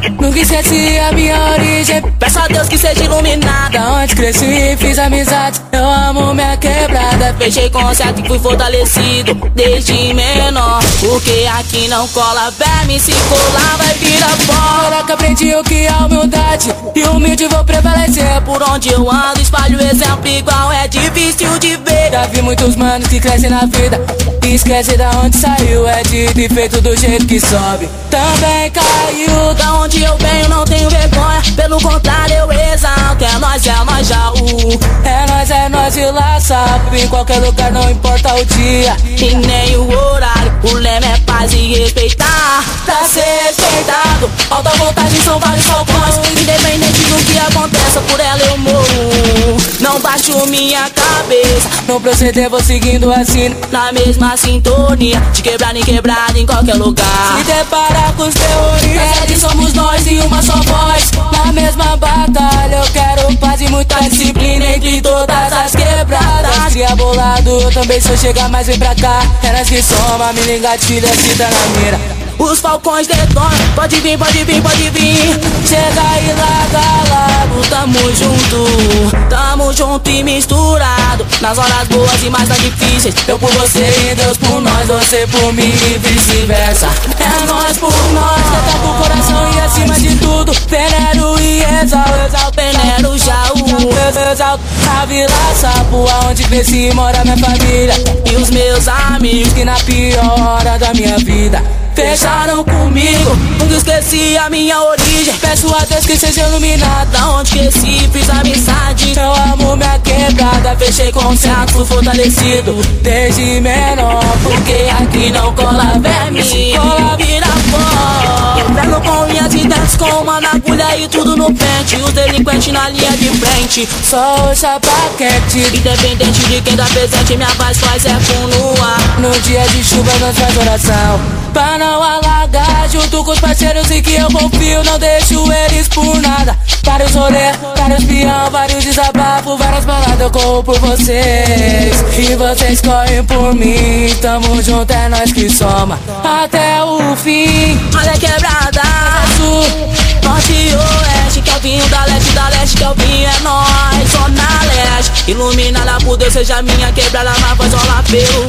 Nunca esqueci a minha origem. Peço a Deus que seja iluminada. Onde cresci, fiz amizades. Eu amo minha quebrada. Fechei concerto e fui fortalecido desde menor. Porque aqui não cola verme, se colar vai virar pó. Agora que aprendi o que é humildade, e humilde vou prevalecer. Por onde eu ando espalho exemplo igual, é difícil de ver. Já vi muitos manos que crescem na vida e esquece da onde saiu. É dito e feito do jeito que sobe, também caiu. Da onde eu venho não tenho vergonha, pelo contrário eu exalto. É nós já É nós e lá sapo. Em qualquer lugar, não importa o dia e nem o horário. O lema é paz e respeitar, pra ser respeitado. Alta voltagem são vários falcões, independente do que aconteça, por ela eu morro. Não baixo minha cabeça, no proceder vou seguindo assim, na mesma sintonia, de quebrada em quebrada em qualquer lugar. Se deparar com os terroristas, somos nós e uma só voz. Na mesma batalha eu quero paz e muita disciplina entre todas as quebradas. Cria bolado, eu também sou chegar, mas vem pra cá. É nós que soma, me engatilha, se tá na mira. Os falcões detonam, pode vir, pode vir, pode vir. Chega e larga, tamo junto e misturado. Nas horas boas e mais nas difíceis, eu por você e Deus por nós, você por mim e vice-versa. É nós por nós, tenta pro coração e acima de tudo venero e exalto, venero exalto a Vila Sapo, aonde cresci e mora minha família e os meus amigos que na pior hora da minha vida fecharam comigo. Nunca esqueci a minha origem, peço a Deus que seja iluminado. Da onde cresci, fiz amizade. Eu amo minha quebrada, fechei concerto, fui fortalecido desde menor. Porque aqui não cola verme, cola vira pó. Pego com unhas e dentes com uma na agulha e tudo no pente. Os delinquentes na linha de frente, só o chapa quente. Independente de quem tá presente, minha paz faz eco no ar. No dia de chuva nós faz oração pra não alagar, junto com os parceiros em que eu confio, não deixo eles por nada. Vários rolê, vários peão, vários desabafos, várias baladas eu corro por vocês e vocês correm por mim. Tamo junto, é nós que soma até o fim. Olha quebrada, sul, norte e oeste, que é o vinho da leste que é o vinho, é nós, zona leste. Iluminada por Deus, seja minha quebrada, mas voz rola pelo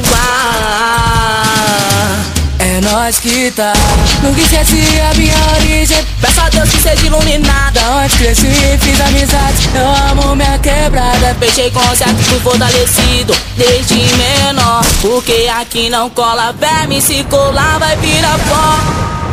ar. É nós que tá, nunca esqueci a minha origem. Peço a Deus que seja iluminada. Onde cresci, fiz amizades. Eu amo minha quebrada. Fechei concerto e fui fortalecido desde menor. Porque aqui não cola verme, se colar vai virar pó.